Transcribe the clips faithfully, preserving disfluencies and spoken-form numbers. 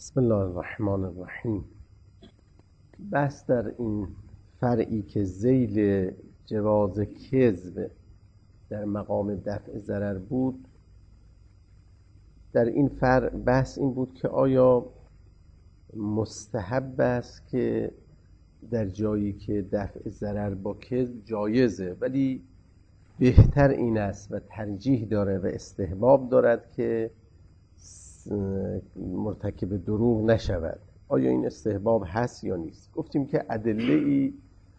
بسم الله الرحمن الرحیم. بحث در این فرعی که ذیل جواز کذب در مقام دفع ضرر بود، در این فرع بحث این بود که آیا مستحب است که در جایی که دفع ضرر با کذب جایزه، ولی بهتر این است و ترجیح داره و استحباب دارد که مرتکب دروغ نشود. آیا این استحباب هست یا نیست؟ گفتیم که ادله ای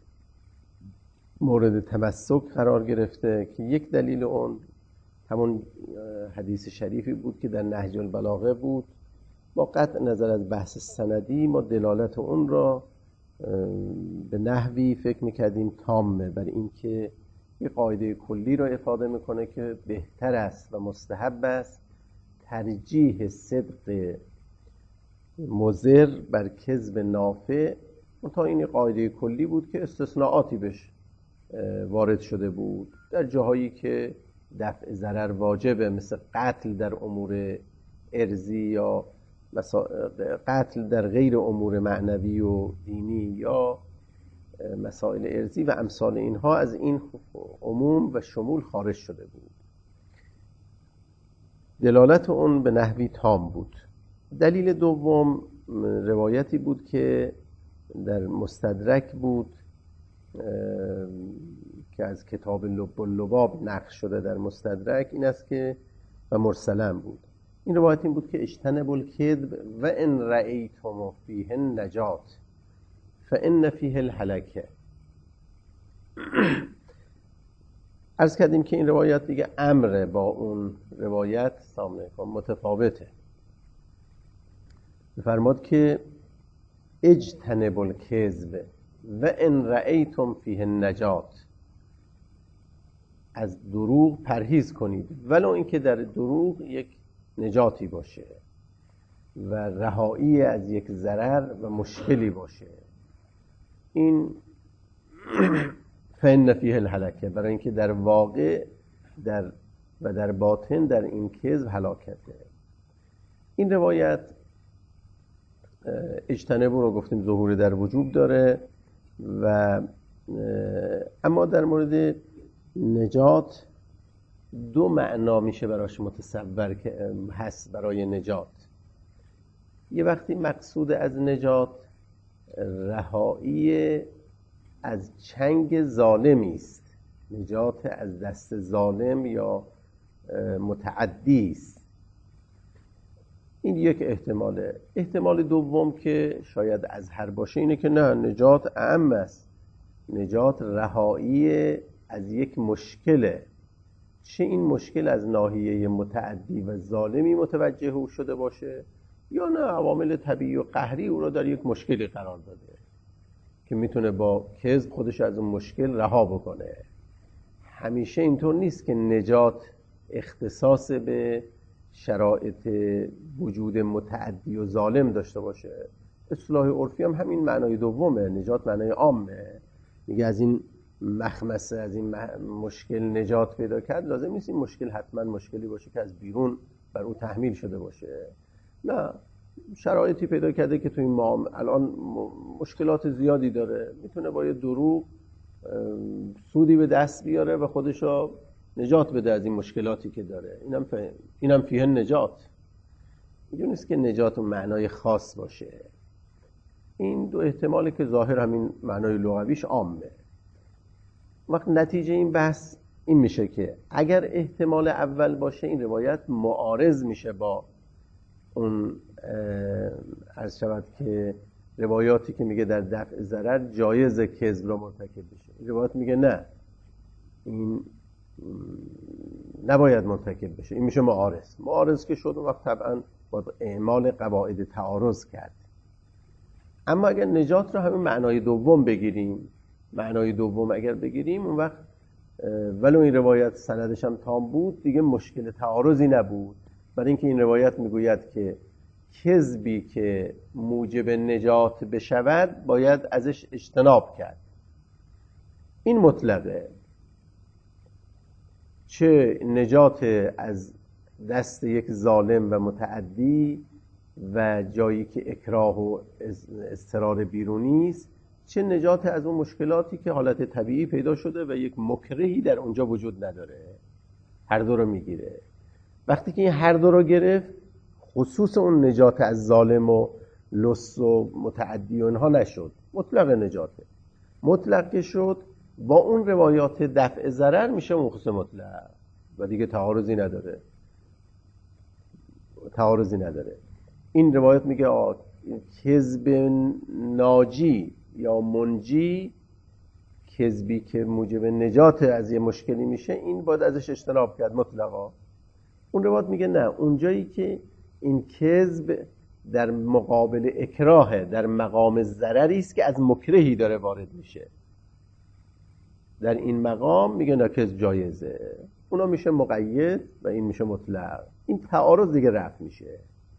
مورد تمسک قرار گرفته که یک دلیل اون همون حدیث شریفی بود که در نهج البلاغه بود. با قطع نظر از بحث سندی ما دلالت اون را به نحوی فکر میکردیم تامه، بر این که یک قاعده کلی را افاده میکنه که بهتر است و مستحب است ترجیح صدق مضر بر کذب نافع. تا این قاعده کلی بود که استثناءاتی بهش وارد شده بود در جاهایی که دفع ضرر واجبه، مثل قتل در امور ارضی یا قتل در غیر امور معنوی و دینی یا مسائل ارضی و امثال اینها، از این عموم و شمول خارج شده بود. دلالت اون به نحوی تام بود. دلیل دوم روایتی بود که در مستدرک بود که از کتاب لب اللباب نقل شده در مستدرک، این است که و مرسلم بود. این روایت این بود که اجتنبوا الکذب و ان رأیتم فیه النجات فان فیه الهلکه. عرض کردیم که این روایت دیگه امر با اون روایت سامنے کن متفاوته. فرماد که اجتنبوا الکذب و ان رأیتم فیه النجات، از دروغ پرهیز کنید ولو اینکه در دروغ یک نجاتی باشه و رهایی از یک ضرر و مشکلی باشه. این فإن فیه الهلکه، برای اینکه در واقع در و در باطن در این کذب هلاکته. این روایت اجتنبوا رو گفتیم ظهور در وجوب داره و اما در مورد نجات دو معنا میشه براش متصور که هست برای نجات. یه وقتی مقصود از نجات رهایی از چنگ ظالمی است، نجات از دست ظالم یا متعدی است. این یک احتماله. احتمال دوم که شاید از هر باشه اینه که نه، نجات اعم است، نجات رهایی از یک مشکله، چه این مشکل از ناحیه متعدی و ظالمی متوجه او شده باشه یا نه عوامل طبیعی و قهری او را در یک مشکلی قرار داده که میتونه با کذب خودش از اون مشکل رها بکنه. همیشه اینطور نیست که نجات اختصاص به شرایط وجود متعدی و ظالم داشته باشه. اصطلاح عرفی هم همین معنای دومه، نجات معنای عامه. میگه از این مخمسه، از این مشکل نجات پیدا کرد، لازم نیست این مشکل حتما مشکلی باشه که از بیرون بر او تحمیل شده باشه. نه، شرایطی پیدا کرده که تو این معامله الان مشکلات زیادی داره، میتونه با یه دروغ سودی به دست بیاره و خودشو نجات بده از این مشکلاتی که داره. اینم فهم. اینم فیه نجات. اینجور نیست که نجات اون معنای خاص باشه. این دو احتمالی که ظاهر همین معنای لغویش عامه. وقت نتیجه این بحث این میشه که اگر احتمال اول باشه این روایت معارض میشه با اون عرض شود که روایاتی که میگه در دفع ضرر جایز کذب را مرتکب بشه. این روایت میگه نه، این نباید مرتکب بشه. این میشه معارض. معارض که شد وقت طبعا با اعمال قواعد تعارض کرد. اما اگر نجات رو همین معنای دوم بگیریم، معنای دوم اگر بگیریم اون وقت ولو این روایت سندش هم تام بود دیگه مشکل تعارضی نبود، برای اینکه این روایت میگوید که کذبی که موجب نجات بشود باید ازش اجتناب کرد. این مطلقه، چه نجات از دست یک ظالم و متعدی و جایی که اکراه و اضطرار بیرونی است، چه نجات از اون مشکلاتی که حالت طبیعی پیدا شده و یک مکرهی در اونجا وجود نداره. هر دو رو میگیره. وقتی که این هر دو رو گرفت، خصوص اون نجات از ظالم و لص و متعدی و اینها نشد، مطلق نجاته. مطلق که شد با اون روایات دفع ضرر میشه مخصوص مطلق و دیگه تعارضی نداره. تعارضی نداره. این روایت میگه آه کذب ناجی یا منجی، کذبی که موجب نجات از یه مشکلی میشه، این باید ازش اجتناب کرد مطلقا. اون روایت میگه نه، اونجایی که این کذب در مقابل اکراه، در مقام ضرری است که از مکرهی داره وارد میشه، در این مقام میگه نه کذب جایزه، اونا میشه مقید و این میشه مطلق. این تعارض دیگه رفع میشه.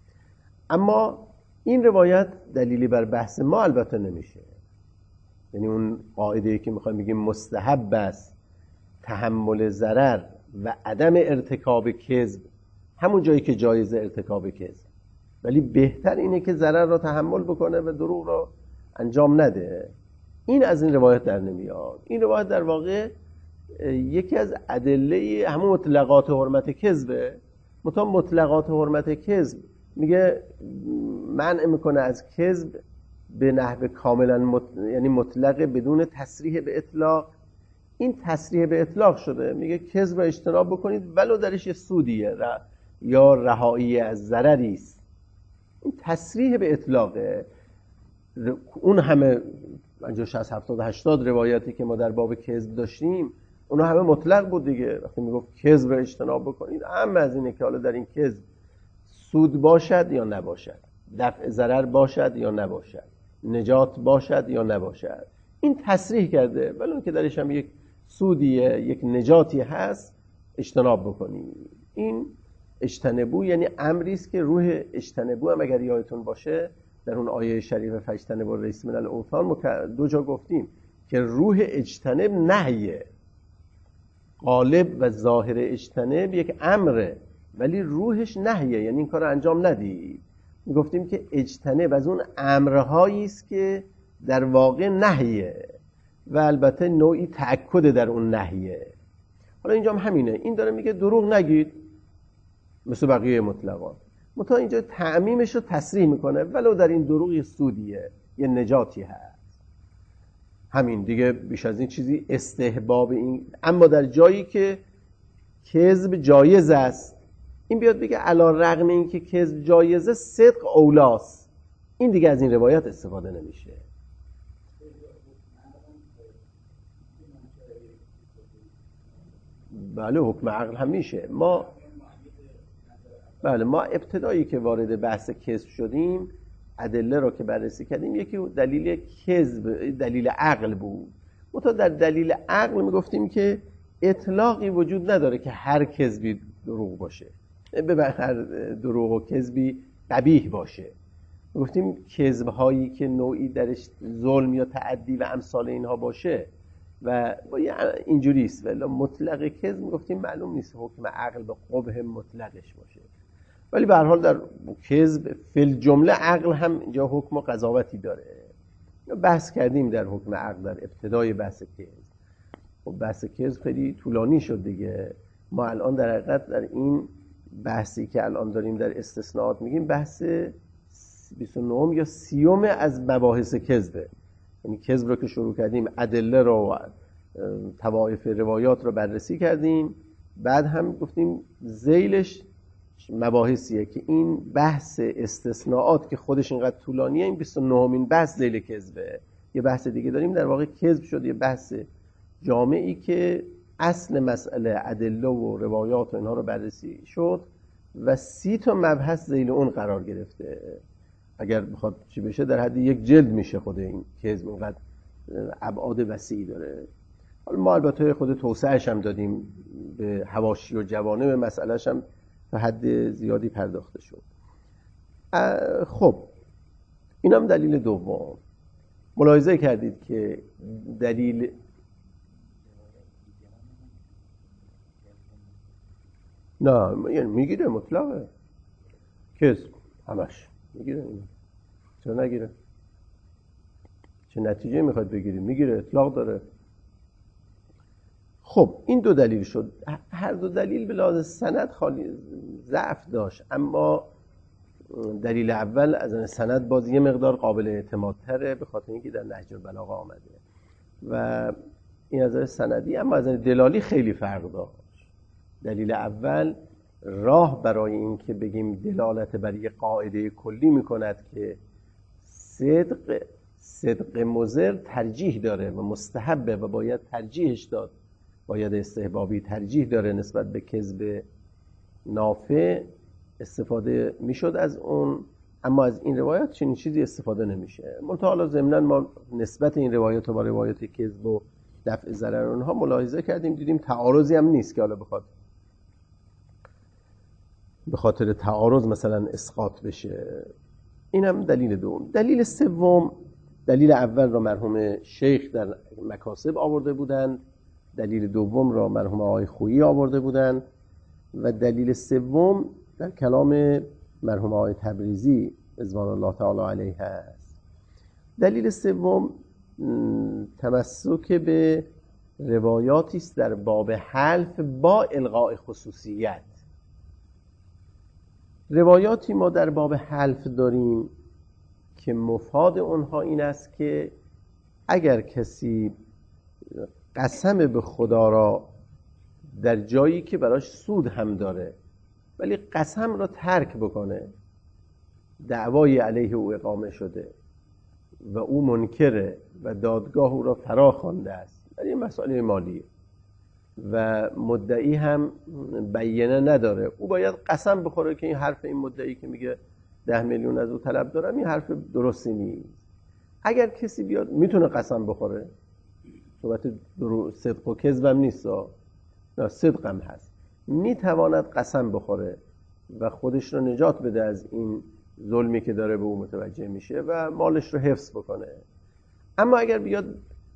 اما این روایت دلیلی بر بحث ما البته نمیشه. یعنی اون قاعده‌ای که میخوایم بگیم مستحب است تحمل ضرر و عدم ارتکاب کذب، همون جایی که جایزه ارتکاب کذب، ولی بهتر اینه که ضرر را تحمل بکنه و دروغ را انجام نده. این از این روایت در نمیاد. این روایت در واقع یکی از ادله همون مطلقات حرمت کذبه. مثلا مطلقات حرمت کذب میگه منع میکنه از کذب به نحو کاملا مط... یعنی مطلق بدون تصریح به اطلاق. این تصریح به اطلاق شده، میگه کذب را اجتناب بکنید ولو درش یه سودیه ر... یا رهایی از ضرری است. این تصریح به اطلاقه. اون همه پنجاه شصت هفتاد هشتاد روایتی که ما در باب کذب داشتیم، اونا همه مطلق بود دیگه. وقتی میگفت کذب را اجتناب بکنید، اما از اینه که حالا در این کذب سود باشد یا نباشد، دفع ضرر باشد یا نباشد، نجات باشد یا نباشد، این تصریح کرده. ولی اون که درش هم یک سودیه، یک نجاتی هست، اجتناب بکنید. این اجتنبو یعنی امری است که روح اجتنبو هم اگر یادتون باشه در اون آیه شریف فاجتنبوا الرجس من الاوثان دو جا گفتیم که روح اجتنب نهیه. غالب و ظاهر اجتنب یک امره ولی روحش نهیه، یعنی این کار رو انجام ندید. میگفتیم که اجتنب از اون امرهایی است که در واقع نهیه و البته نوعی تأکد در اون نهیه. حالا اینجا هم همینه. این داره میگه دروغ نگید مثل بقیه مطلقات، متا اینجا تعمیمش رو تصریح میکنه ولو در این دروغ یه سودیه، یه نجاتی هست. همین دیگه، بیش از این چیزی استحباب این. اما در جایی که کذب جایز است، این بیاد بگه علی رغم این که کذب جایزه صدق اولاست، این دیگه از این روایت استفاده نمیشه. بله حکم عقل هم میشه. ما بله ما ابتدایی که وارد بحث کذب شدیم، ادله رو که بررسی کردیم، یکی دلیل کذب دلیل عقل بود. ما تا در دلیل عقل میگفتیم که اطلاقی وجود نداره که هر کذبی دروغ باشه، به هر دروغ و کذبی قبیح باشه. میگفتیم کذب هایی که نوعی درش ظلم یا تعدی و امثال اینها باشه و اینجوری است، ولی مطلق کذب میگفتیم معلوم نیست حکم عقل به قبح مطلقش باشه. ولی به هر حال در کذب فی الجمله عقل هم اینجا حکم و قضاوتی داره. بحث کردیم در حکم عقل در ابتدای بحث کذب. خب بحث کذب خیلی طولانی شد دیگه. ما الان در حقیقت در این بحثی که الان داریم در استثناءات میگیم بحث بیست و نه یا سی از مباحث کذبه. یعنی کذب رو که شروع کردیم، ادله رو و طوائف روایات رو بررسی کردیم، بعد هم گفتیم ذیلش مباحثیه که این بحث استثناءات که خودش اینقدر طولانیه، این بیست و نهمین بحث ذیل کذبه. یه بحث دیگه داریم در واقع کذب شد یه بحث جامعی که اصل مسئله ادله و روایات و اینها رو بررسی شد و سی تا مبحث ذیل اون قرار گرفته. اگر بخواد چی بشه در حد یک جلد میشه خود این کذب، اینقدر ابعاد وسیعی داره. حالا ما البته خود توسعه‌اش هم دادیم، به حواشی و جوانب مسئله‌اش هم به حد زیادی پرداخته شد. خب این هم دلیل دوم. ملاحظه کردید که دلیل نه یعنی میگیره مطلقه کذب همش میگیره اینو. چرا نگیره؟ چه نتیجه میخواد بگیری؟ میگیره، اطلاق داره. خب این دو دلیل شد. هر دو دلیل به لحاظ سند خالی ضعف داشت، اما دلیل اول از این سند باز یه مقدار قابل اعتمادتره به خاطر اینکه در نهج البلاغه آمده و این از نظر سندی، اما از نظر دلالی خیلی فرق داشت. دلیل اول راه برای این که بگیم دلالت بر یک قاعده کلی میکند که صدق صدق مضر ترجیح داره و مستحبه و باید ترجیحش داد، باید استحبابی ترجیح داره نسبت به کذب نافع، استفاده میشد از اون، اما از این روایت چنین چیزی استفاده نمیشه. منتها حالا ضمناً ما نسبت این روایت با روایت کذب و دفع ضرر اونها ملاحظه کردیم، دیدیم تعارضی هم نیست که حالا بخواد به خاطر تعارض مثلا اسقاط بشه. این هم دلیل دوم. دلیل سوم، دلیل اول را مرحوم شیخ در مکاسب آورده بودند، دلیل دوم را مرحوم آقای خویی آورده بودند و دلیل سوم در کلام مرحوم آقای تبریزی رضوان الله تعالی علیه است. دلیل سوم تمسک به روایاتی است در باب حلف با الغاء خصوصیت. روایاتی ما در باب حلف داریم که مفاد اونها این است که اگر کسی قسم به خدا را در جایی که براش سود هم داره ولی قسم را ترک بکنه، دعوای علیه او اقامه شده و او منکره و دادگاه او را فرا خوانده است، ولی این مسئله مالیه و مدعی هم بیانه نداره، او باید قسم بخوره که این حرف این مدعی که میگه ده میلیون از او طلب دارم این حرف درستی نیست. اگر کسی بیاد میتونه قسم بخوره، صحبت صدق و کذبم نیست، نه صدقم هست، میتواند قسم بخوره و خودش رو نجات بده از این ظلمی که داره به او متوجه میشه و مالش رو حفظ بکنه. اما اگر بیاد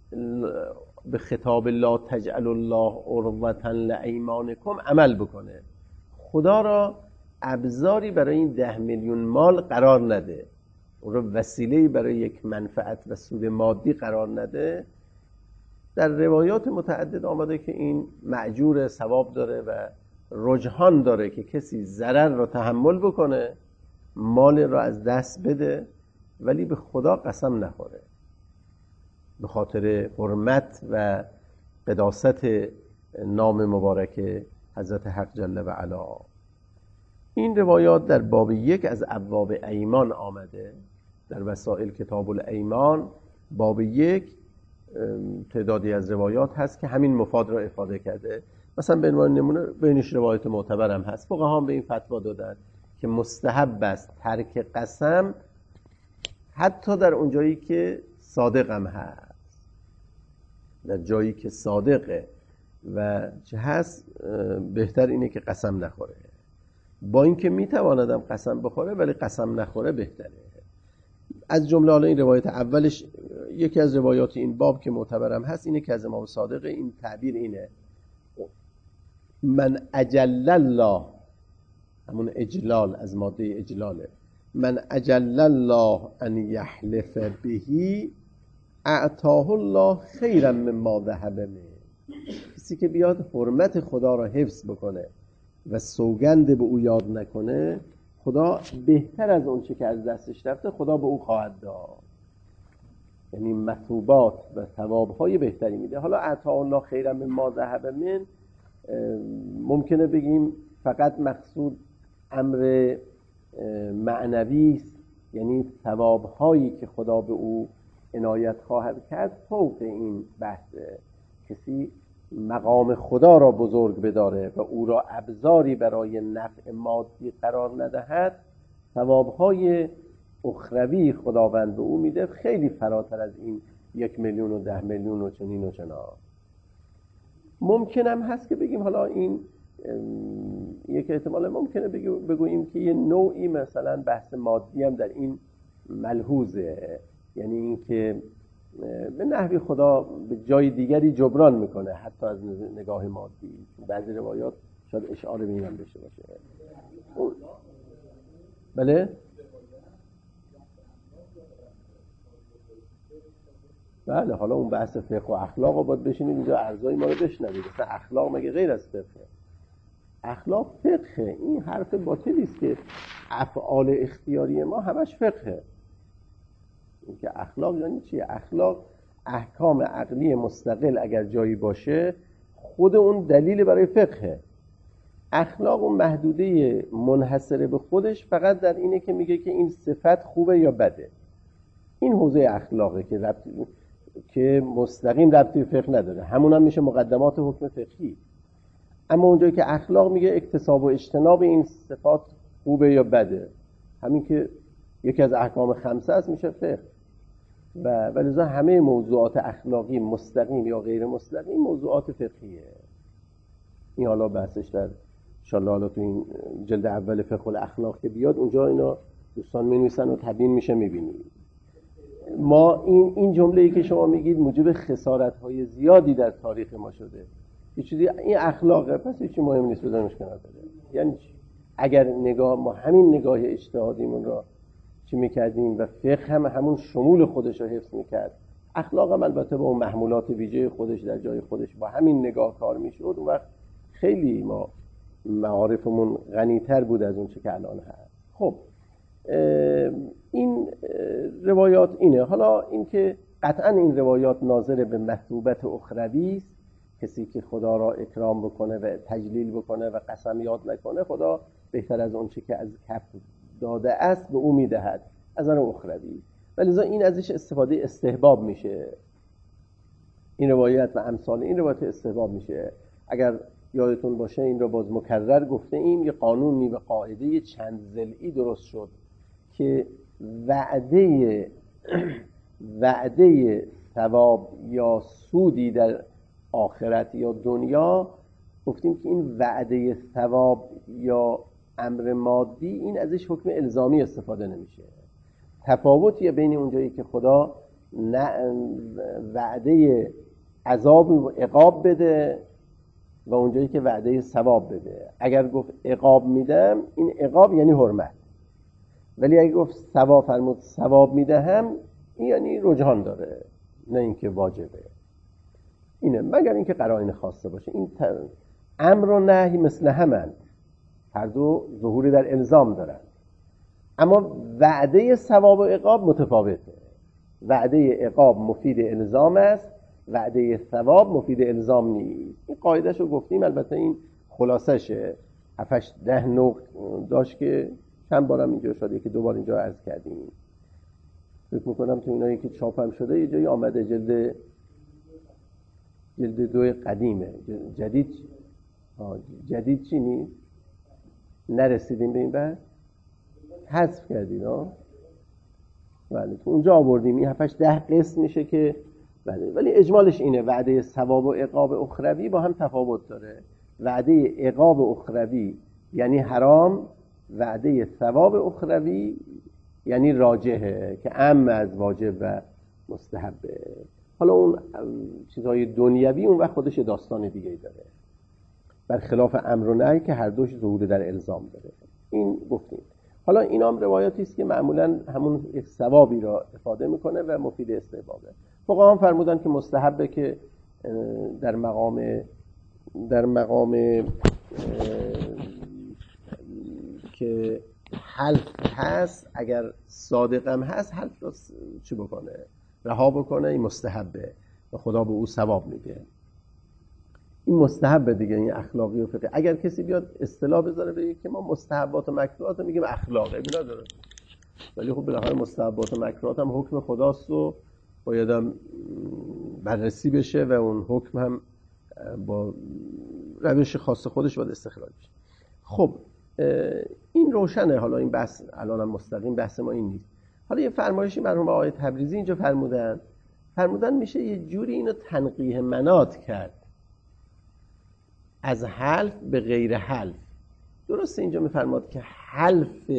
به خطاب لا تجعل الله عرضة لایمانکم عمل بکنه، خدا را ابزاری برای این ده میلیون مال قرار نده، اون رو وسیله‌ای برای یک منفعت و سود مادی قرار نده، در روایات متعدد آمده که این مأجور ثواب داره و رجحان داره که کسی ضرر را تحمل بکنه، مال را از دست بده، ولی به خدا قسم نخوره به خاطر حرمت و قداست نام مبارک حضرت حق جل و علا. این روایات در باب یک از ابواب ایمان آمده، در وسائل کتاب الایمان باب یک تعدادی از روایات هست که همین مفاد را افاده کرده. مثلا به عنوان نمونه بینش روایت معتبر هم هست، فقها هم به این فتوا دادن که مستحب است ترک قسم حتی در اون جایی که صادق هم هست، در جایی که صادقه و چه هست بهتر اینه که قسم نخوره، با اینکه میتواندم قسم بخوره ولی قسم نخوره بهتره. از جمله حالا این روایت اولش، یکی از روایات این باب که معتبرم هست اینه که از امام صادق این تعبیر اینه: من اجل الله، همون اجلال از ماده اجلاله، من اجل الله ان یحلف بهی اعطاه الله خیرا مما ذهب منه. کسی که بیاد حرمت خدا را حفظ بکنه و سوگند به او یاد نکنه، خدا بهتر از اون چه که از دستش رفته خدا به او خواهد داد، یعنی مثوبات و ثوابهای بهتری میده. حالا اعطاه الله خیرا مما ذهب من ممکنه بگیم فقط مقصود امر معنوی است، یعنی ثوابهایی که خدا به او عنایت خواهد کرد فوق این بحث. کسی مقام خدا را بزرگ بداره و او را ابزاری برای نفع مادی قرار ندهد، ثوابهای اخروی خداوند به او میده خیلی فراتر از این یک میلیون و ده میلیون و چنین و چنان. ممکن هم هست که بگیم حالا این یک احتمال ممکنه بگوییم که یه نوعی مثلا بحث مادی هم در این ملحوظه، یعنی این که به نحوی خدا به جای دیگری جبران میکنه حتی از نگاه مادی. بعضی روایات شاید اشاره به اینم بشه باشه. بله؟ بله، حالا اون بحث فقه و اخلاق رو باید بشینید اینجا ارزای ما رو بشنوید. مثلا اخلاق مگه غیر از فقه؟ اخلاق فقه. این حرف باطلی است که افعال اختیاری ما همش فقه. این که اخلاق یعنی چیه؟ اخلاق احکام عقلی مستقل اگر جایی باشه خود اون دلیل برای فقه. اخلاق اون محدوده منحصره به خودش فقط در اینه که میگه که این صفت خوبه یا بده. این حوزه اخلاقه که ربط... که مستقیم ربطی به فقه نداره. همون هم میشه مقدمات حکم فقهی. اما اونجایی که اخلاق میگه اکتساب و اجتناب این صفات خوبه یا بده، همین که یکی از احکام خمسه است، میشه فقه. و ولذا همه موضوعات اخلاقی مستقیم یا غیر مستقیم موضوعات فقهیه. این حالا بحثش در انشالله حالا تو این جلد اول فقه الاخلاق که بیاد اونجا اینا دوستان می‌نویسن و تبیین میشه می‌بینید. ما این این جمله‌ای که شما میگید موجب خسارت‌های زیادی در تاریخ ما شده. یه چیزی این اخلاقه، پس هیچ مهم نیست بذارمش کنار بده. یعنی اگر نگاه ما همین نگاه اجتهادیمون را چی می‌کردیم و فقه هم همون شمول خودش رو حفظ می‌کرد، اخلاق هم البته با اون محمولات ویژه خودش در جای خودش با همین نگاه کار می‌شد، اون وقت خیلی ما معارفمون غنی‌تر بود از اون چه که الان هست. خب این روایات اینه. حالا این که قطعا این روایات ناظر به مثوبت اخروی است، کسی که خدا را اکرام بکنه و تجلیل بکنه و قسم یاد نکنه، خدا بهتر از اون چه که از کف داده است به او میدهد از آن اخروی. ولذا این ازش استفاده استحباب میشه. این روایت و امثال این روایت استحباب میشه. اگر یادتون باشه این رو باز مکرر گفته ایم، یه قانونی و قاعده چند ضلعی درست شد که وعده وعده ثواب یا سودی در آخرت یا دنیا، گفتیم که این وعده ثواب یا امر مادی این ازش حکم الزامی استفاده نمیشه. تفاوتیه بین اونجایی که خدا وعده عذاب و عقاب بده و اونجایی که وعده ثواب بده. اگر گفت عقاب میدم، این عقاب یعنی حرمت، ولی اگر گفت ثواب فرمود ثواب میدهم، این یعنی رجحان داره، نه اینکه واجبه. اینه، مگر اینکه قرائن خاصه باشه. این امر و نهی مثل همند، هر دو ظهوری در الزام دارند، اما وعده ثواب و عقاب متفاوته. وعده عقاب مفید الزام است، وعده ثواب مفید الزام نیست. این قاعده‌شو گفتیم، البته این خلاصشه. هفتش ده نوع داشت که چند بارم اینجا شده که دوبار اینجا عرض کردیم. فکر میکنم تو اینایی که چاپم شده یه جایی آمده جلد جلد دوی قدیمه. جدید جدید چی نیست؟ نرسیدیم به این بحث؟ حذف کردید ها؟ بله، تو اونجا آوردیم. این هفتش ده قسم میشه که بله، ولی اجمالش اینه: وعده ثواب و عقاب اخروی با هم تفاوت داره. وعده عقاب اخروی یعنی حرام، وعده ثواب اخروی یعنی راجحه که اعم از واجب و مستحبه. حالا اون چیزهای دنیوی اون وقت خودش داستان دیگه داره، برخلاف امر و نهی که هر دوش ظهور در الزام داره. این گفتیم. حالا این هم روایاتی است که معمولا همون یک ثوابی را افاده میکنه و مفید استحبابه. فقها هم فرمودن که مستحبه که در مقام در مقام که حلف هست، اگر صادقم هست، حلف را چی بکنه؟ رها بکنه. این مستحبه و خدا به او ثواب میده. این مستحبه دیگه، این اخلاقی و فقهی. اگر کسی بیاد اصطلاح بذاره بگه که ما مستحبات و مکروهات میگیم اخلاقه، اینا داره، ولی خب بالاخره مستحبات و مکروهات هم حکم خداست و بایدم بررسی بشه و اون حکم هم با روش خاص خودش باید استخراج بشه. خب این روشنه. حالا این بحث الان هم مستقیم بحث ما این نیست. حالا یه فرمایشی مرحوم آقای تبریزی اینجا فرمودن فرمودن میشه یه جوری اینو تنقیح منات کرد از حلف به غیر حلف. درسته اینجا میفرماد که حلف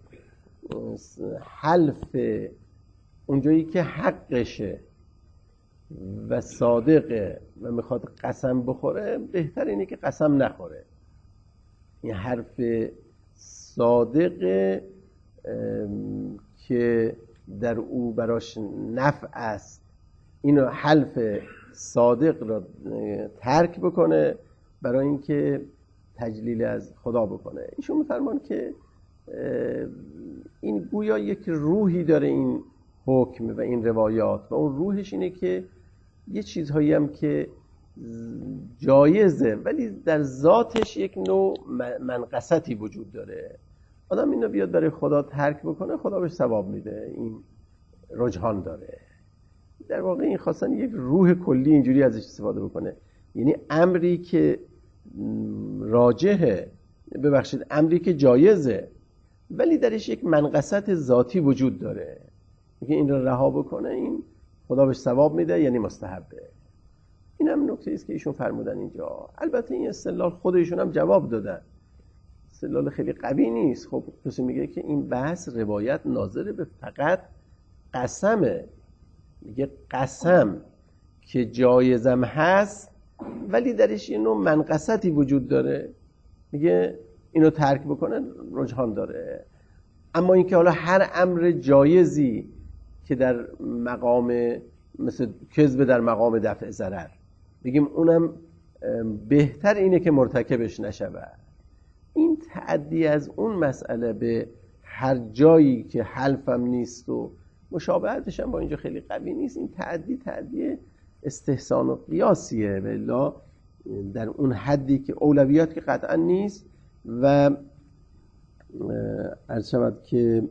حلف اونجایی که حقشه و صادقه و میخواد قسم بخوره، بهتر اینه که قسم نخوره. این حرف صادقه که در او براش نفع است اینو حلف صادق را ترک بکنه برای اینکه تجلیل از خدا بکنه. ایشون میفرمان که این گویا یک روحی داره این حکم و این روایات و اون روحش اینه که یه چیزهایی هم که جایزه ولی در ذاتش یک نوع منقصتی وجود داره. آدم اینو بیاد برای خدا ترک بکنه، خدا بهش ثواب میده. این رجحان داره. در واقع این خواستن یک روح کلی اینجوری ازش استفاده بکنه، یعنی امری که راجحه، ببخشید امری که جایزه ولی درش یک منقصت ذاتی وجود داره، میگه این رو رها بکنه این خدا بهش ثواب میده، یعنی مستحبه. این هم نکته است که ایشون فرمودن اینجا. البته این استدلال خود ایشون هم جواب دادن، استدلال خیلی قوی نیست. خب کسی میگه که این بحث روایت ناظر به فقط قسمه، میگه قسم که جایزم هست ولی درش یه نوع منقصتی وجود داره، میگه اینو ترک بکنه رجحان داره. اما اینکه حالا هر امر جایزی که در مقام مثل کذب در مقام دفع ضرر بگیم اونم بهتر اینه که مرتکبش نشود، این تعدی از اون مسئله به هر جایی که حلفم نیست و مشابهتش هم با اینجا خیلی قوی نیست، این تعدی تعدی استحسان و قیاسیه، بلا در اون حدی که اولویات که قطعا نیست. و عرض شود که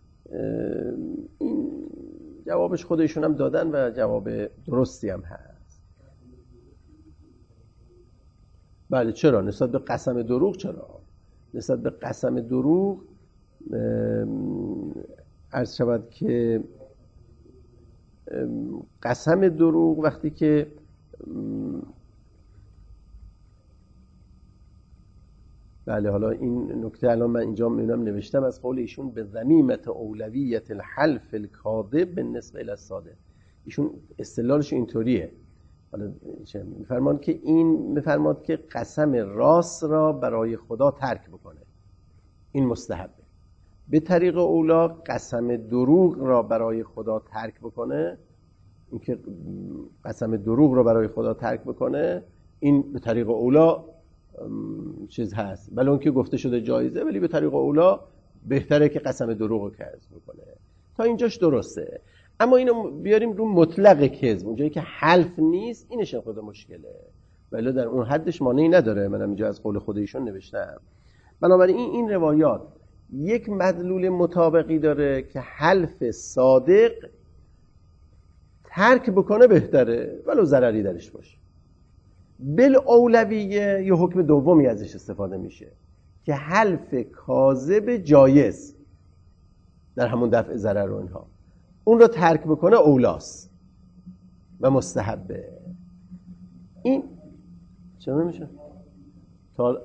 این جوابش خودشون هم دادن و جواب درستی هم هست. بله چرا؟ نسبت به قسم دروغ چرا؟ نسبت به قسم دروغ عرض شود که قسم دروغ وقتی که بله حالا این نکته الان من اینجا میبینم نوشتم از قول ایشون به ذمیمت اولویت الحلف الکاذب بالنسبه الی الصادق. ایشون استدلالش اینطوریه، حالا میفرمان که این میفرماد که قسم راست را برای خدا ترک بکنه این مستحبه، به طریق اولا قسم دروغ را برای خدا ترک بکنه، این که قسم دروغ را برای خدا ترک بکنه این به طریق اولا چیز هست، بل اون که گفته شده جایزه ولی به طریق اولا بهتره که قسم دروغ رو کذب بکنه. تا اینجاش درسته. اما اینو بیاریم رو مطلق کذب، اونجایی که حلف نیست اینش خود مشکله، ولی در اون حدش مانعی نداره. منم اینجا از قول خود ایشون نوشتم. بنابراین این این روایات یک مدلول مطابقی داره که حلف صادق ترک بکنه بهتره ولو ضرری درش باشه. بالاولویه یه حکم دومی ازش استفاده میشه که حلف کاذب جایز در همون دفع ضرر و اینها اون رو ترک بکنه اولاست و مستحبه. این چرا نمیشه؟ تا...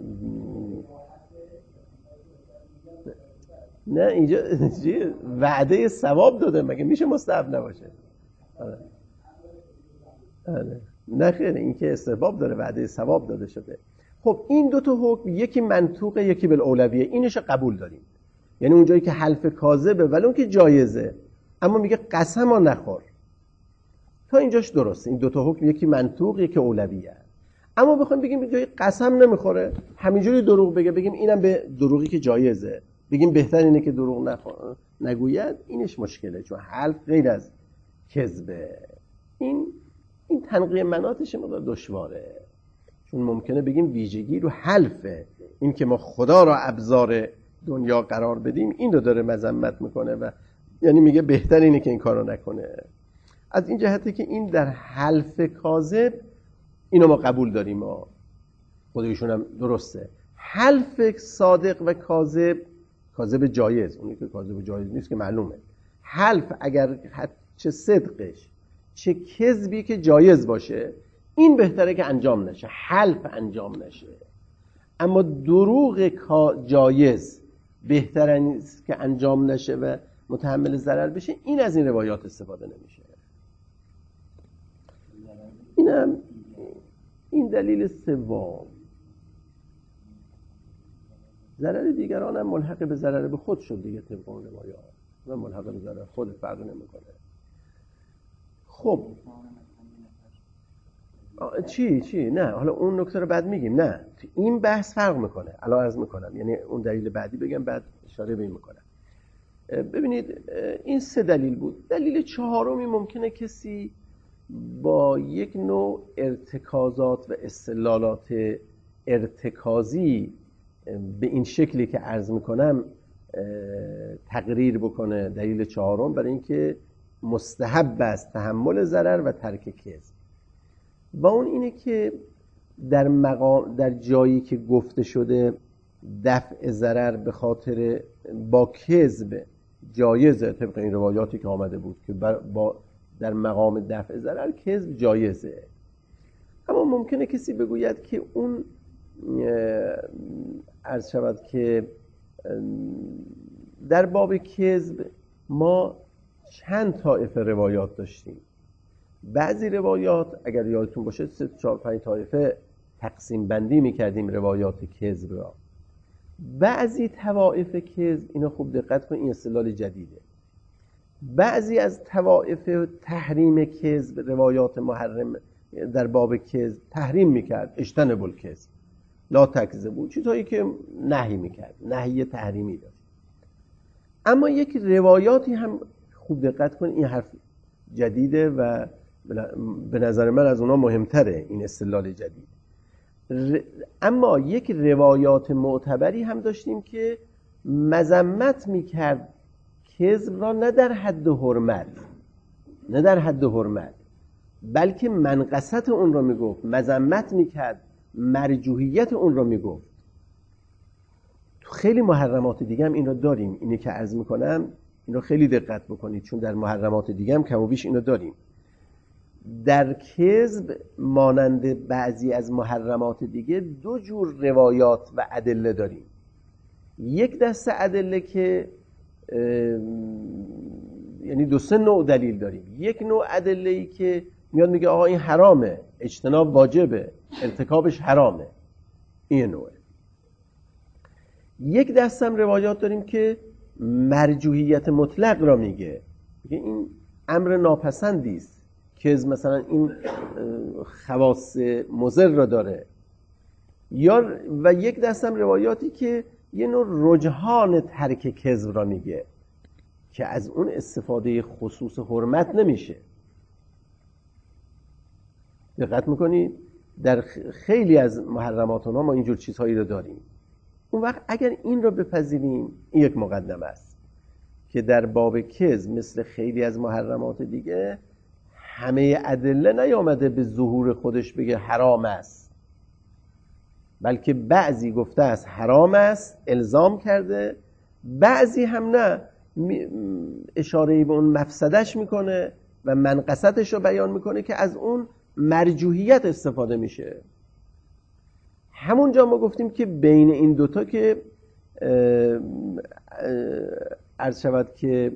نه اینجا وعده ثواب داده، مگه میشه مستحب نباشه؟ آره. آره. نه خیلی این که استحباب داره، وعده ثواب داده شده. خب این دو تا حکم یکی منطوقه یکی بالاولویه، اینش قبول داریم. یعنی اونجایی که حلف کاذبه ولی اون که جایزه اما میگه قسم ها نخور، تا اینجاش درسته. این دو تا حکم یکی منطوق یکی اولویه. اما بخوایم بگیم جای قسم نمیخوره همینجوری دروغ بگه، بگیم اینم به دروغی که جایزه بگیم بهتر اینه که دروغ نخور نگوید، اینش مشکله، چون حلف غیر از کذبه. این این تنقیه مناطش مقدار دشواره، چون ممکنه بگیم ویژگی رو حلفه، این که ما خدا را ابزار دنیا قرار بدیم این رو داره مذمت میکنه و یعنی میگه بهتر اینه که این کار رو نکنه. از این جهته که این در حلف کاذب اینو ما قبول داریم، ما خودشون هم درسته. حلف صادق و کاذب، کاذب جایز، اونی که کاذب جایز نیست که معلومه. حلف اگر چه صدقش چه کذبی که جایز باشه این بهتره که انجام نشه، حلف انجام نشه. اما دروغ جایز بهتره نیست که انجام نشه و متحمل ضرر بشه، این از این روایات استفاده نمیشه. اینم این دلیل سوم. ضرر دیگران هم ملحق به ضرر به خود شد دیگه طبق اون روایات. و ملحق به ضرر خود فرق نمیکنه. خب چی چی نه حالا اون نکته رو بعد میگیم. نه این بحث فرق میکنه، الان عرض میکنم، یعنی اون دلیل بعدی بگم بعد اشاره به این میکنم. ببینید این سه دلیل بود. دلیل چهارمی ممکنه کسی با یک نوع ارتکازات و استدلالات ارتکازی به این شکلی که عرض میکنم تقریر بکنه دلیل چهارم، برای اینکه مستحب است تحمل ضرر و ترک کذب. و اون اینه که در مقام در جایی که گفته شده دفع ضرر به خاطر با کذب جایزه، طبق این روایاتی که آمده بود که با در مقام دفع ضرر کذب جایزه. اما ممکنه کسی بگوید که اون عرض شود که در باب کذب ما چند طایفه روایات داشتیم. بعضی روایات اگر یادتون باشه سه چهار پنج طایفه تقسیم بندی میکردیم روایات کذب را. بعضی طوائف کذب، اینا خوب دقت کن، این استدلال جدیده، بعضی از طوائف تحریم کذب، روایات محرم در باب کذب تحریم میکرد، اجتنبوا الکذب لا تکذبوا، چیزهایی که نهی میکرد، نهی تحریمی داشت. اما یک روایاتی هم خوب دقت کن، این حرف جدیده و به نظر من از اونا مهمتره این استدلال جدید. اما یک روایات معتبری هم داشتیم که مذمت میکرد کذب را، نه در حد حرمت، نه در حد حرمت، بلکه منقصت اون را میگفت، مذمت میکرد، مرجوحیت اون را میگفت. تو خیلی محرمات دیگه هم این را داریم، اینی که عرض میکنم این را خیلی دقت بکنید، چون در محرمات دیگه هم کم و بیش این را داریم. در کذب مانند بعضی از محرمات دیگه دو جور روایات و ادله داریم. یک دسته ادله که یعنی دو سه نوع دلیل داریم. یک نوع ادله‌ای که میاد میگه آقا این حرامه، اجتناب واجبه، ارتکابش حرامه، این نوعه. یک دسته هم روایات داریم که مرجوحیت مطلق را میگه، میگه این امر ناپسندی است، کذب مثلا این خواص مضر را داره. یا و یک دسته هم روایاتی که یه نوع رجحان ترک کذب را میگه که از اون استفاده خصوص حرمت نمیشه. دقت میکنید در خیلی از محرمات ما اینجور چیزهایی رو داریم. اون وقت اگر این رو بپذیریم، این یک مقدمه است که در باب کذب مثل خیلی از محرمات دیگه همه ادله نیامده به ظهور خودش بگه حرام است، بلکه بعضی گفته است حرام است، الزام کرده، بعضی هم نه، اشاره‌ای به اون مفسدش میکنه و منقصتش رو بیان میکنه که از اون مرجوحیت استفاده میشه. همونجا ما گفتیم که بین این دوتا که عرض شود که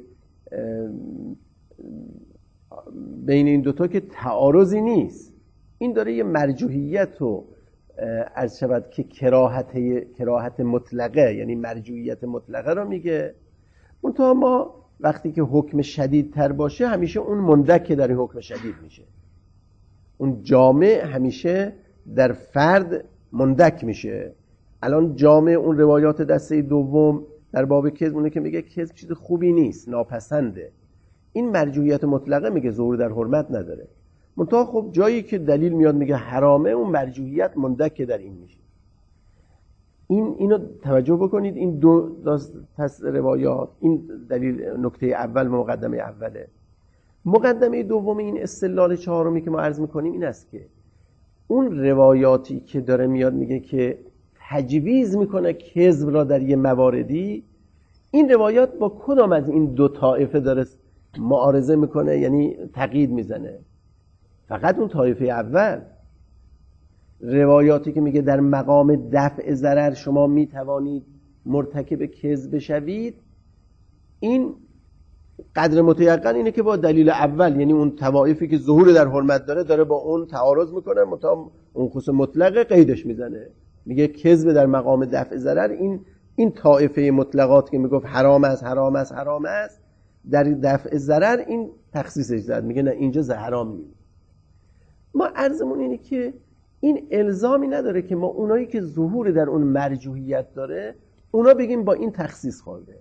بین این دوتا که تعارضی نیست، این داره یه مرجوحیت و عرض شود که کراهت کراهت مطلقه، یعنی مرجوحیت مطلقه رو میگه. منتها ما وقتی که حکم شدید تر باشه همیشه اون مندک در این حکم شدید میشه، اون جامع همیشه در فرد مندک میشه. الان جامع اون روایات دسته دوم در باب کذب اونه که میگه کذب چیز خوبی نیست، ناپسنده، این مرجوحیت مطلقه میگه، ظهور در حرمت نداره. منتها خب جایی که دلیل میاد میگه حرامه، اون مرجوحیت مندک در این میشه. این اینو توجه بکنید، این دو دست روایات، این دلیل نکته اول مقدمه اوله. مقدمه دوم این استدلال چهارمی که ما عرض میکنیم این است که اون روایاتی که داره میاد میگه که تجویز میکنه کذب را در یه مواردی، این روایات با کدام از این دو طایفه داره معارضه میکنه، یعنی تقیید میزنه؟ فقط اون طایفه اول. روایاتی که میگه در مقام دفع ضرر شما میتوانید مرتکب کذب بشوید، این قدر متیقن اینه که با دلیل اول، یعنی اون طوایفی که ظهور در حرمت داره داره با اون تعارض میکنه، متا اون خصوص مطلق قیدش میزنه، میگه کذب در مقام دفع ضرر، این این طایفه مطلقات که میگفت حرام است حرام است حرام است، در دفع ضرر این تخصیصش زد، میگه نه اینجا حرام نیست. ما عرضمون اینه که این الزامی نداره که ما اونایی که ظهور در اون مرجوحیت داره اونا بگیم با این تخصیص خورده،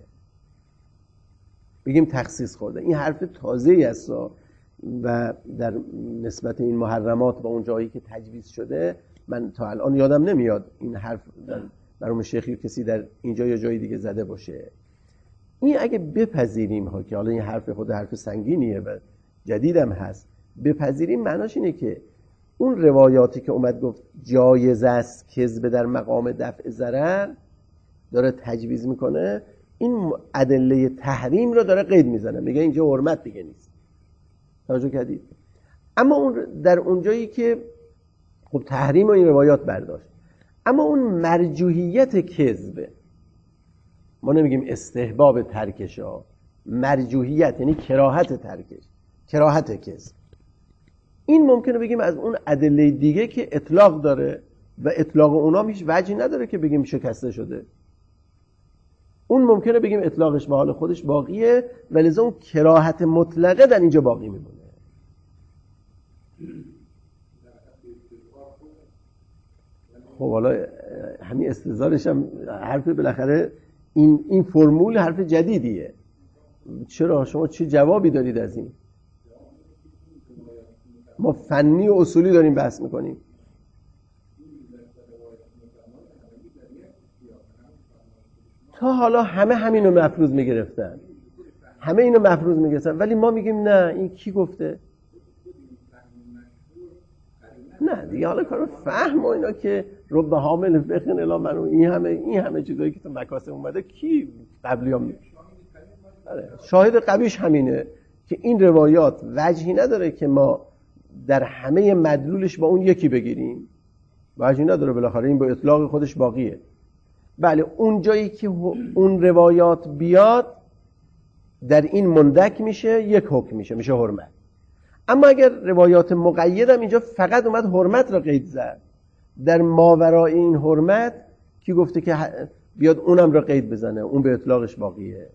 بگیم تخصیص خورده. این حرف تازه‌ای است و در نسبت این محرمات و اون جایی که تجویز شده من تا الان یادم نمیاد این حرف در مرحوم شیخی کسی در اینجا یا جای دیگه زده باشه. این اگه بپذیریم ها که حالا این حرف خود حرف سنگینیه و جدیدم هست، بپذیریم معناش اینه که اون روایاتی که اومد گفت جایز است کذب در مقام دفع ضرر داره تجویز میکنه، این ادله تحریم رو داره قید میزنه، میگه اینجا حرمت دیگه نیست. توجه کردید؟ اما اون در اونجایی که خب تحریم و این روایات برداشت، اما اون مرجوحیت کذب، ما نمیگیم استحباب ترکش ها، مرجوحیت یعنی کراهت ترکش، کراهت کذب، این ممکنه بگیم از اون ادله دیگه که اطلاق داره و اطلاق اونا هیچ وجهی نداره که بگیم شکسته شده. اون ممکنه بگیم اطلاقش به حال خودش باقیه ولی اون کراهت مطلقه در اینجا باقی میمونه. خب حالا همین استظهارش هم حرف بالاخره این این فرمول حرف جدیدیه. چرا شما چه جوابی دارید از این؟ ما فنی و اصولی داریم بحث میکنیم. تا حالا همه همینو مفروض میگرفتن، همه اینو مفروض میگرفتن، ولی ما میگیم نه، این کی گفته؟ نه دیگه حالا کارو فهم و اینا که رب حامل فقه الا من، این همه این همه چیزایی که تو مکاسب اومده کی قبلیام؟ آره شاهد قویش همینه که این روایات وجهی نداره که ما در همه مدلولش با اون یکی بگیریم، وجهی نداره، بالاخره این با اطلاق خودش باقیه. بله اون جایی که اون روایات بیاد در این مندک میشه، یک حکم میشه، میشه حرمت. اما اگر روایات مقید هم اینجا فقط اومد حرمت را قید زد، در ماورای این حرمت کی گفته که بیاد اونم را قید بزنه، اون به اطلاقش باقیه.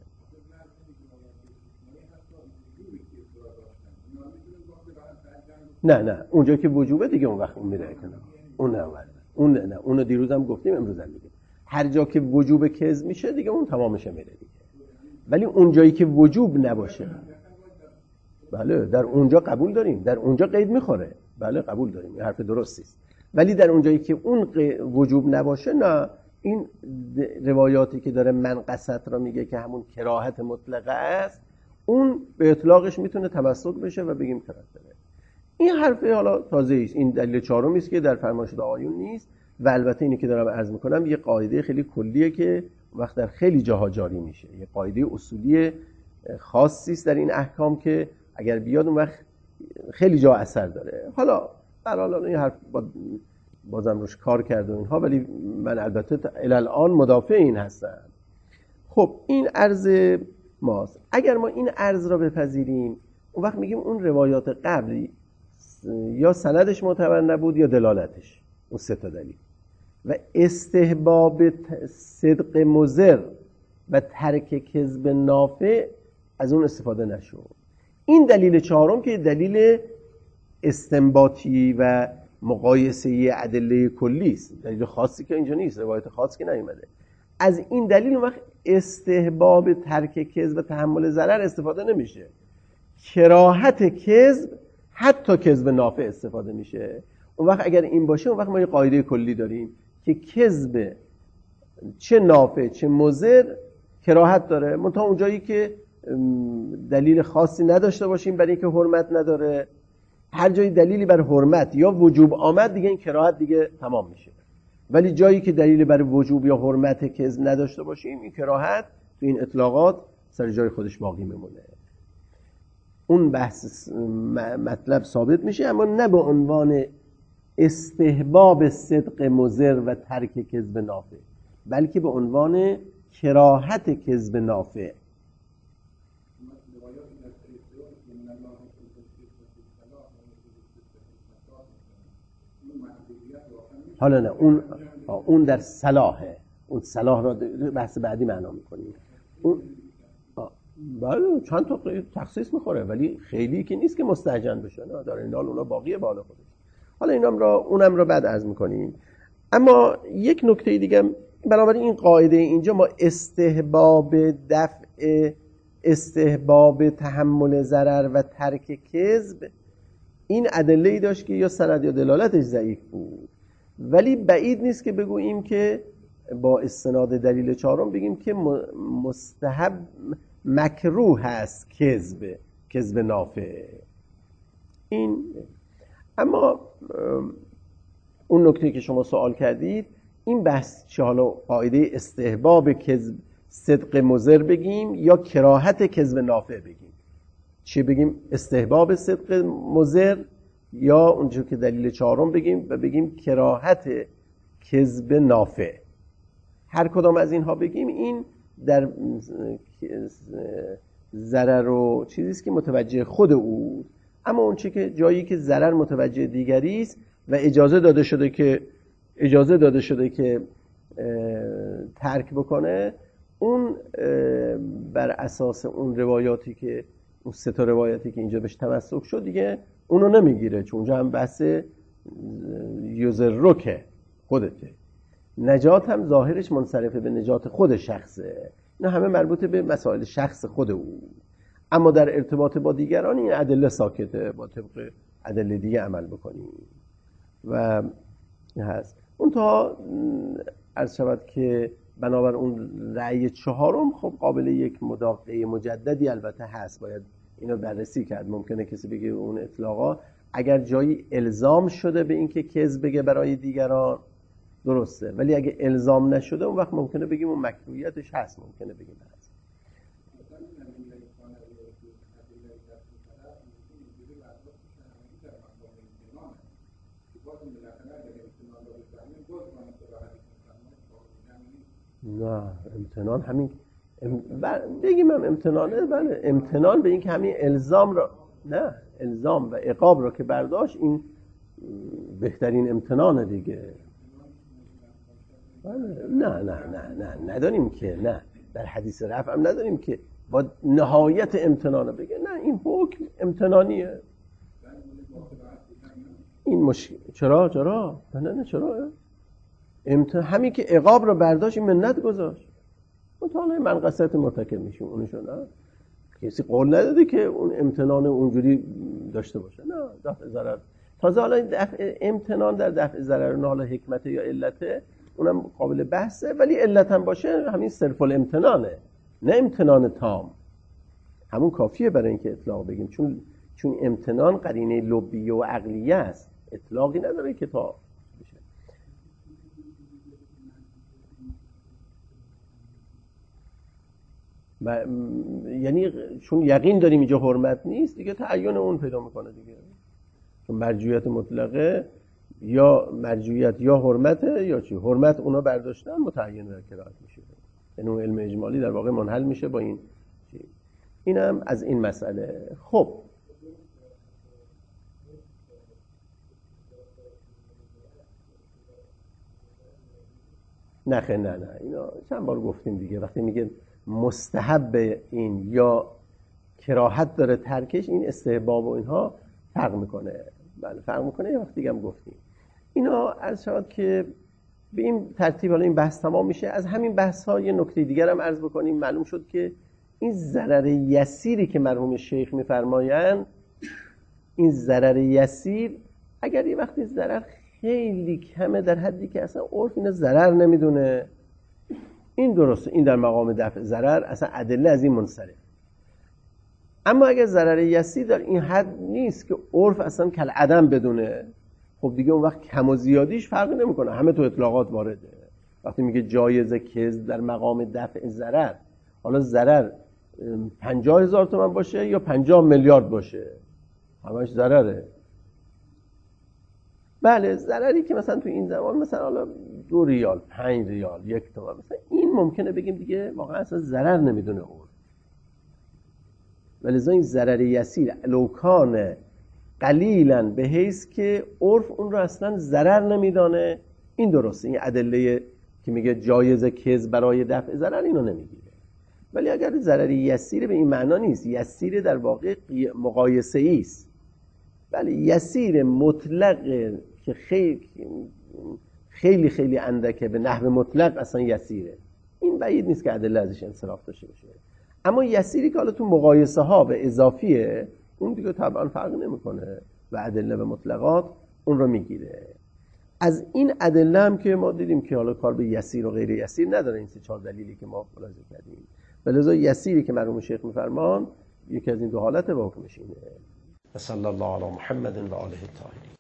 نه نه اونجا که وجوبه دیگه اون وقت اون میره کنار، اون نه اون نه, نه. اونو دیروز هم گفتیم امروز هم میگیم هر جا که وجوب کذب میشه دیگه اون تمامش میره دیگه. ولی اون جایی که وجوب نباشه، بله در اونجا قبول داریم، در اونجا قید میخوره، بله قبول داریم، این حرف درستی است. ولی در اونجایی که اون وجوب نباشه نه، این روایاتی که داره من قصد را میگه که همون کراهت مطلقه است، اون به اطلاقش میتونه تمسک بشه و بگیم کراهت داره. این حرف حالا تازه است، این دلیل چهارمی است که در فرمایشات آیون نیست و البته اینی که دارم عرض میکنم یه قاعده خیلی کلیه که وقت در خیلی جاها جاری میشه، یه قاعده اصولی خاصی است در این احکام که اگر بیاد اون وقت خیلی جا اثر داره. حالا برحال این حرف بازم روش کار کرده و اینها، ولی من البته الان مدافع این هستم. خب این عرض ماست. اگر ما این عرض را بپذیریم اون وقت میگیم اون روایات قبلی یا سندش معتبر نبود یا دلالتش، اون سه تا دلیل، و استحباب صدق مضر و ترک کذب نافع از اون استفاده نشد. این دلیل چهارم که دلیل استنباطی و مقایسه ادله کلی است، دلیل خاصی که اینجا نیست، روایت خاصی که نیومده. از این دلیل وقت استحباب ترک کذب و تحمل ضرر استفاده نمیشه، کراهت کذب حتی کذب نافع استفاده میشه. اون وقت اگر این باشه اون وقت ما یه قاعده کلی داریم که کذب چه نافع چه مضر کراهت داره، منتها اونجایی که دلیل خاصی نداشته باشیم برای اینکه حرمت نداره، هر جایی دلیلی بر حرمت یا وجوب آمد دیگه این کراهت دیگه تمام میشه. ولی جایی که دلیلی بر وجوب یا حرمت کذب نداشته باشیم این کراهت تو این اطلاقات سر جای خودش باقی میمونه. اون بحث مطلب ثابت میشه، اما نه به عنوان استحباب صدق مضر و ترک کذب نافع، بلکه به عنوان کراهت کذب نافع. حالا نه اون اون در صلاحه، اون صلاح را بحث بعدی معنا میکنیم. اون بله چند تا تخصیص میخوره ولی خیلی که نیست که مستهجن بشه، نه در این حال اونا باقیه بالا خودش. حالا اینم را اونم را بعد عرض میکنیم. اما یک نکته دیگه، بنابراین این قاعده اینجا ما استحباب دفع استحباب تحمل ضرر و ترک کذب، این ادله‌ای داشت که یا سند یا دلالتش ضعیف بود، ولی بعید نیست که بگوییم که با استناد دلیل چهارم بگیم که مستحب مکروه هست کذب کذب نافع. این اما اون نکته که شما سوال کردید، این بحث چه، حالا قاعده استحباب کذب صدق مضر بگیم یا کراهت کذب نافع بگیم؟ چی بگیم؟ استحباب صدق مضر یا اونجور که دلیل چهارم بگیم و بگیم کراهت کذب نافع؟ هر کدام از اینها بگیم این در ضرر و چیزی است که متوجه خود او، اما اون چی که جایی که ضرر متوجه دیگری است و اجازه داده شده که اجازه داده شده که ترک بکنه، اون بر اساس اون روایاتی که اون سه تا روایتی که اینجا بهش تمسک شد دیگه اونو نمیگیره، چون اونجا هم بحث یوزرروکه خودته، نجات هم ظاهرش منصرفه به نجات خود شخصه، نه همه مربوط به مسائل شخص خود او، اما در ارتباط با دیگران این ادله ساکته، با طبق ادله دیگه عمل بکنیم و هست. اون تا عرض شود که بنابر اون رأی چهارم خب قابل یک مداقه مجددی البته هست، باید اینو بررسی کرد. ممکنه کسی بگه اون اطلاقا اگر جایی الزام شده به اینکه کذب بگه برای دیگران درسته، ولی اگه الزام نشده اون وقت ممکنه بگیم اون مکروهیتش هست، ممکنه بگیم هست. نه امتنان همین ام... بگیم هم امتنانه، بله امتنان به این که همین الزام را، نه الزام و عقاب را که برداشت این بهترین امتنانه دیگه. بله. نه نه نه نه نداریم که، نه در حدیث رفع هم نداریم که با نهایت امتنانه بگه نه این حکم امتنانیه. این مشکل چرا چرا نه نه نه چرا امت... همین که عقاب رو برداشت این منت گذاشت، مطالعه منقصت مرتکب میشیم اونشو، نه کسی قول نداده که اون امتنان اونجوری داشته باشه، نه دفع ضرر. تازه حالا دفع امتنان در دفع ضرر نه حالا حکمت یا علته اونم قابل بحثه، ولی علت هم باشه همین صرف الامتنانه، نه امتنان تام، همون کافیه برای اینکه اطلاق بگیم، چون چون امتنان قرینه لبیه و عقلیه است، اطلاقی نداره که تا بشه. و یعنی چون یقین داریم اینجا حرمت نیست دیگه، تعین اون پیدا میکنه دیگه، چون مرجویت مطلقه یا مرجویت یا حرمته یا چی، حرمت اونا برداشتن متعین و کراهت میشه، یعنی اون علم اجمالی در واقع منحل میشه با این چی. اینم از این مسئله. خب نه نه نه اینا چند بار گفتیم دیگه، وقتی میگه مستحب این یا کراهت داره ترکش، این استحباب و اینها فرق میکنه، بله فرق میکنه، یه وقت دیگه هم گفتیم اینا. عرض شود که به این ترتیب حالا این بحث تمام میشه. از همین بحث ها یه نکته دیگر هم عرض بکنیم. معلوم شد که این ضرر یسیری که مرحوم شیخ میفرمایند، این ضرر یسیر اگر یه وقتی ضرر خیلی کمه در حدی که اصلا عرف اینو ضرر نمیدونه، این درسته، این در مقام دفع ضرر اصلا ادله از این منصرف. اما اگر ضرر یسیر در این حد نیست که عرف اصلا کل عدم بدونه، خب دیگه اون وقت کم و زیادیش فرقی نمیکنه، همه تو اطلاقات وارده. وقتی میگه جایز کذب در مقام دفع ضرر، حالا ضرر پنجاه هزار تومان باشه یا پنجاه میلیارد باشه، همش ضرره. بله ضرری که مثلا تو این زمان مثلا حالا دو ریال، پنج ریال، یک تومان، مثلا این ممکنه بگیم دیگه واقعا اصلا ضرر نمیدونه عرف. ولذا این ضرر یسیر لوکان قلیلا به حیث که عرف اون رو اصلا ضرر نمیدانه، این درسته. این ادله که میگه جایز کذب برای دفع ضرر اینو نمیگیره. ولی اگر ضرری یسیر به این معنا نیست، یسیر در واقع مقایسه ای است. بله یسیر مطلق که خیلی خیلی خیلی اندکه به نحو مطلق اصلا یسیره، این بعید نیست که ادله ازش انصراف داشته باشه. اما یسیری که حالا تو مقایسه ها به اضافیه، اون دیگه طبعا فرق نمیکنه و ادله به مطلقات اون رو میگیره. از این ادله هم که ما دیدیم که حالا کار به یسیر و غیر یسیر نداره، این سه چهار دلیلی که ما ملاحظه کردیم. ولذا یسیری که مرحوم شیخ میفرمان یکی از این دو حالت با حکمش اینه. صلی الله علی محمد و آله الطاهرین.